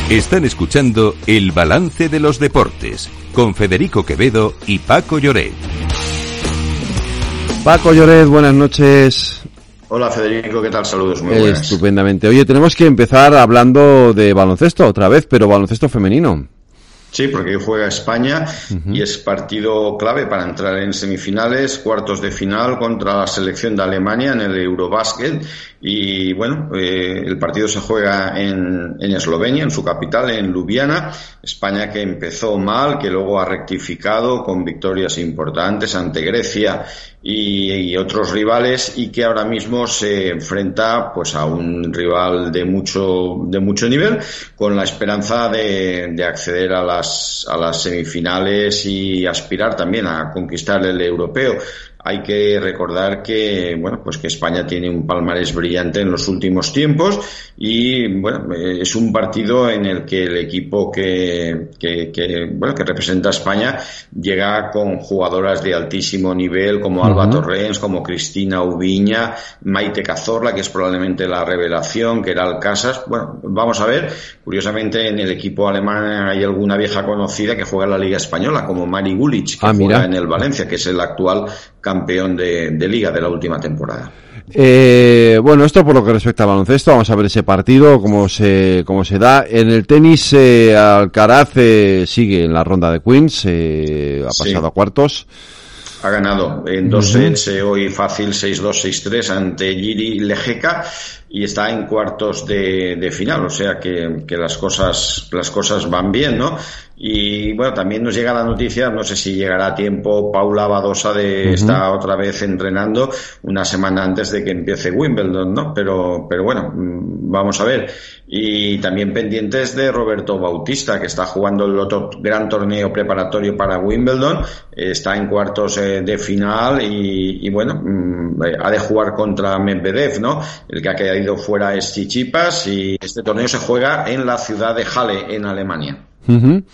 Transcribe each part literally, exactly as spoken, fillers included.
Están escuchando El Balance de los Deportes con Federico Quevedo y Paco Lloret. Paco Lloret, buenas noches. Hola Federico, ¿qué tal? Saludos, muy buenas. Estupendamente. Oye, tenemos que empezar hablando de baloncesto otra vez, pero baloncesto femenino. Sí, porque hoy juega España uh-huh. y es partido clave para entrar en semifinales, cuartos de final contra la selección de Alemania en el Eurobasket. Y bueno, eh, el partido se juega en, en Eslovenia, en su capital, en Ljubljana. España que empezó mal, que luego ha rectificado con victorias importantes ante Grecia y, y otros rivales, y que ahora mismo se enfrenta pues a un rival de mucho de mucho nivel, con la esperanza de, de acceder a las a las semifinales y aspirar también a conquistar el europeo. Hay que recordar que, bueno, pues que España tiene un palmarés brillante en los últimos tiempos y, bueno, es un partido en el que el equipo que, que, que bueno, que representa a España llega con jugadoras de altísimo nivel como Alba uh-huh. Torrens, como Cristina Ubiña, Maite Cazorla, que es probablemente la revelación, Keral Casas. Bueno, vamos a ver. Curiosamente, en el equipo alemán hay alguna vieja conocida que juega en la Liga Española, como Mari Gulic, que ah, juega mira. en el Valencia, que es el actual campeón de, de Liga de la última temporada. Eh, bueno, esto por lo que respecta al baloncesto, vamos a ver ese partido, cómo se, cómo se da. En el tenis, eh, Alcaraz eh, sigue en la ronda de Queens, eh, ha pasado sí. a cuartos. Ha ganado en dos sets, eh, hoy fácil seis dos, seis tres ante Jiri Lejeka, y está en cuartos de, de final, o sea que, que las cosas, las cosas van bien, ¿no? Y bueno, también nos llega la noticia, no sé si llegará a tiempo, Paula Badosa de uh-huh. está otra vez entrenando una semana antes de que empiece Wimbledon, ¿no? Pero, pero bueno, vamos a ver. Y también pendientes de Roberto Bautista, que está jugando el otro gran torneo preparatorio para Wimbledon, está en cuartos eh, de final y, y bueno, mmm, ha de jugar contra Medvedev, ¿no? El que ha caído fuera es Tsitsipas, y este torneo se juega en la ciudad de Halle, en Alemania. Uh-huh.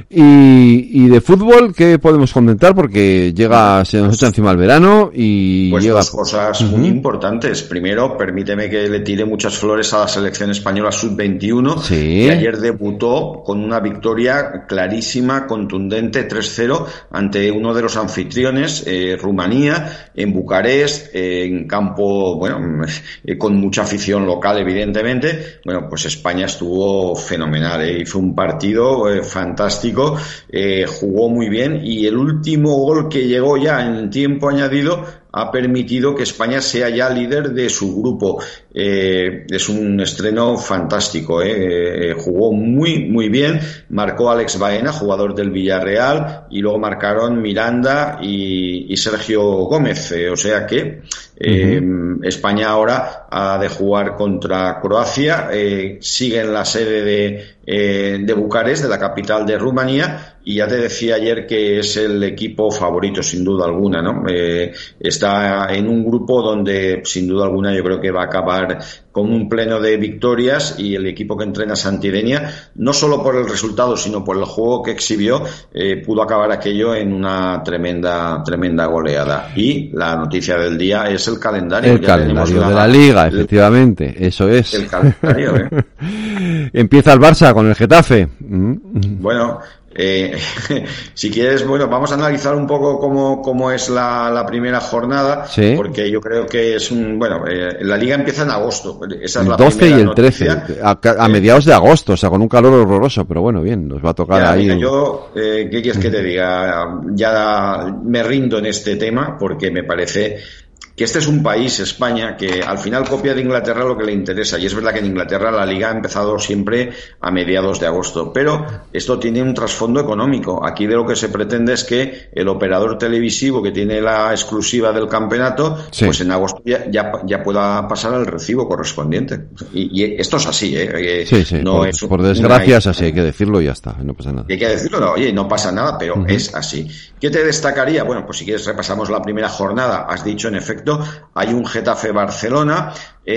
Y, y de fútbol, ¿qué podemos comentar? Porque llega, se nos echa encima el verano y pues llega... dos cosas uh-huh. muy importantes. Primero, permíteme que le tire muchas flores a la selección española sub veintiuno, sí. que ayer debutó con una victoria clarísima, contundente, tres cero ante uno de los anfitriones, eh, Rumanía, en Bucarest, eh, en campo, bueno, eh, con mucha afición local, evidentemente. Bueno, pues España estuvo fenomenal, eh, hizo un partido Eh, fantástico, eh, jugó muy bien, y el último gol que llegó ya en tiempo añadido ha permitido que España sea ya líder de su grupo. Eh, es un estreno fantástico, eh. Eh, jugó muy muy bien, marcó Alex Baena, jugador del Villarreal, y luego marcaron Miranda y, y Sergio Gómez, eh, o sea que eh, uh-huh. España ahora ha de jugar contra Croacia, eh, sigue en la sede de, eh, de Bucarest, de la capital de Rumanía, y ya te decía ayer que es el equipo favorito sin duda alguna, ¿no? Eh, está en un grupo donde sin duda alguna yo creo que va a acabar con un pleno de victorias, y el equipo que entrena Santidenia, no solo por el resultado sino por el juego que exhibió, eh, pudo acabar aquello en una tremenda tremenda goleada. Y la noticia del día es el calendario. El ya calendario la, de la Liga, el, efectivamente, eso es. El calendario, ¿eh? Empieza el Barça con el Getafe. Mm. Bueno, Eh, si quieres, bueno, vamos a analizar un poco cómo, cómo es la, la primera jornada, ¿sí? Porque yo creo que es un, bueno, eh, la liga empieza en agosto, esa es la el doce y el noticia. trece, a, a mediados de agosto, o sea, con un calor horroroso, pero bueno, bien, nos va a tocar ya, ahí. Mira, yo, eh, ¿qué quieres que te diga? Ya me rindo en este tema porque me parece que este es un país, España, que al final copia de Inglaterra lo que le interesa, y es verdad que en Inglaterra la liga ha empezado siempre a mediados de agosto, pero esto tiene un trasfondo económico. Aquí de lo que se pretende es que el operador televisivo que tiene la exclusiva del campeonato, sí. pues en agosto ya, ya, ya pueda pasar al recibo correspondiente. Y, y esto es así, ¿eh? Sí, sí, no por, es por desgracia es así, hay que decirlo y ya está, no pasa nada. Hay que decirlo, no, oye, no pasa nada, pero uh-huh. es así. ¿Qué te destacaría? Bueno, pues si quieres repasamos la primera jornada. Has dicho, en efecto, hay un Getafe-Barcelona.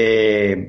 Eh,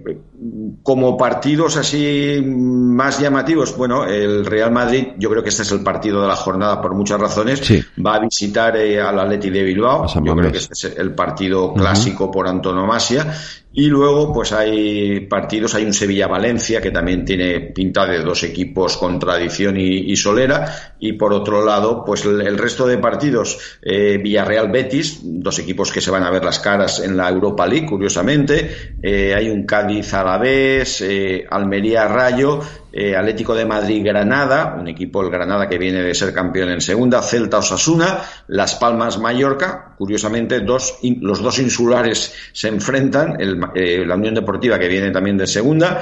como partidos así más llamativos, bueno, el Real Madrid, yo creo que este es el partido de la jornada por muchas razones, sí. va a visitar eh, al Atleti de Bilbao, yo creo que este es el partido clásico uh-huh. por antonomasia, Y luego, pues hay partidos, hay un Sevilla-Valencia que también tiene pinta de dos equipos con tradición y, y solera. Y por otro lado, pues el, el resto de partidos, eh, Villarreal-Betis, dos equipos que se van a ver las caras en la Europa League, curiosamente. Eh, hay un Cádiz-Alavés, eh, Almería-Rayo, eh, Atlético de Madrid-Granada, un equipo, el Granada, que viene de ser campeón en segunda, Celta-Osasuna, Las Palmas-Mallorca, curiosamente dos, los dos insulares se enfrentan, el, eh, la Unión Deportiva, que viene también de segunda,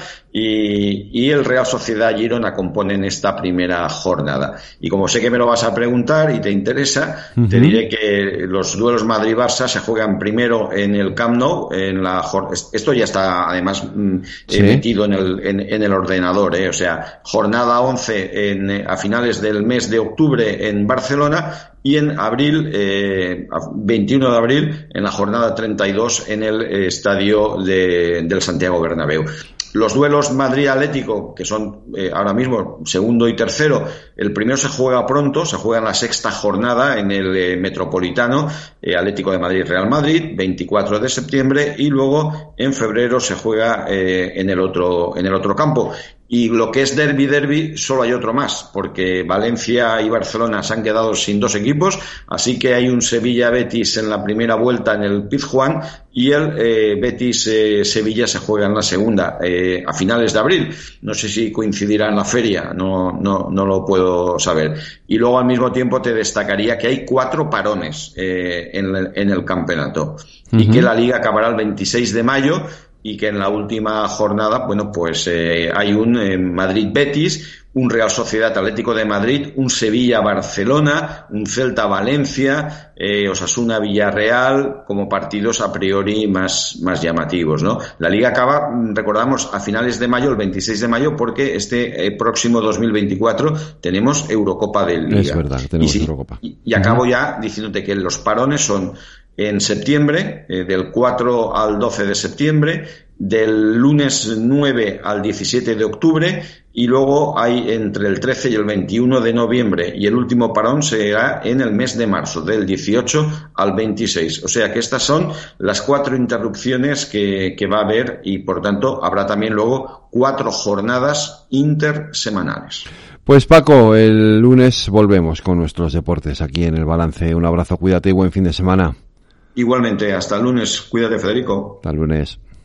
y, y el Real Sociedad Girona componen esta primera jornada. Y como sé que me lo vas a preguntar y te interesa, uh-huh. te diré que los duelos Madrid-Barça se juegan primero en el Camp Nou, en la esto ya está además ¿Sí? metido en el, en, en el ordenador, eh, o sea, O sea, jornada once en, a finales del mes de octubre en Barcelona y en abril, eh, veintiuno de abril, en la jornada treinta y dos en el eh, estadio de, del Santiago Bernabéu. Los duelos Madrid-Atlético, que son eh, ahora mismo segundo y tercero, el primero se juega pronto, se juega en la sexta jornada en el eh, Metropolitano, eh, Atlético de Madrid-Real Madrid, veinticuatro de septiembre, y luego en febrero se juega eh, en el otro en el otro campo. Y lo que es derbi derbi, solo hay otro más, porque Valencia y Barcelona se han quedado sin dos equipos, así que hay un Sevilla-Betis en la primera vuelta en el Pizjuán y el eh, Betis-Sevilla eh, se juega en la segunda, eh, a finales de abril. No sé si coincidirá en la feria, no, no, no lo puedo saber. Y luego al mismo tiempo te destacaría que hay cuatro parones eh, en, el, en el campeonato uh-huh. y que la Liga acabará el veintiséis de mayo. Y que en la última jornada, bueno, pues eh, hay un eh, Madrid-Betis, un Real Sociedad Atlético de Madrid, un Sevilla-Barcelona, un Celta-Valencia, eh, Osasuna-Villarreal, como partidos a priori más, más llamativos, ¿no? La Liga acaba, recordamos, a finales de mayo, el veintiséis de mayo, porque este eh, próximo dos mil veinticuatro tenemos Eurocopa de Liga. Es verdad, tenemos y, sí, Eurocopa. Y, y acabo ya diciéndote que los parones son en septiembre, eh, del cuatro al doce de septiembre, del lunes nueve al diecisiete de octubre, y luego hay entre el trece y el veintiuno de noviembre, y el último parón será en el mes de marzo, del dieciocho al veintiséis. O sea que estas son las cuatro interrupciones que, que va a haber, y por tanto habrá también luego cuatro jornadas intersemanales. Pues Paco, el lunes volvemos con nuestros deportes aquí en El Balance. Un abrazo, cuídate y buen fin de semana. Igualmente, hasta el lunes. Cuídate, Federico. Hasta el lunes.